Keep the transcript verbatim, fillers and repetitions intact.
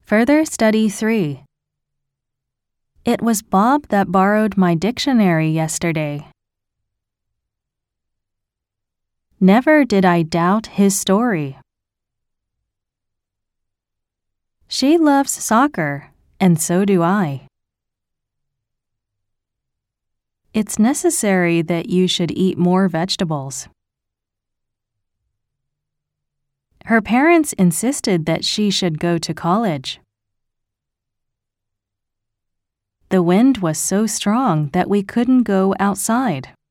Further study three. It was Bob that borrowed my dictionary yesterday. Never did I doubt his story. She loves soccer, and so do I. It's necessary that you should eat more vegetables. Her parents insisted that she should go to college. The wind was so strong that we couldn't go outside.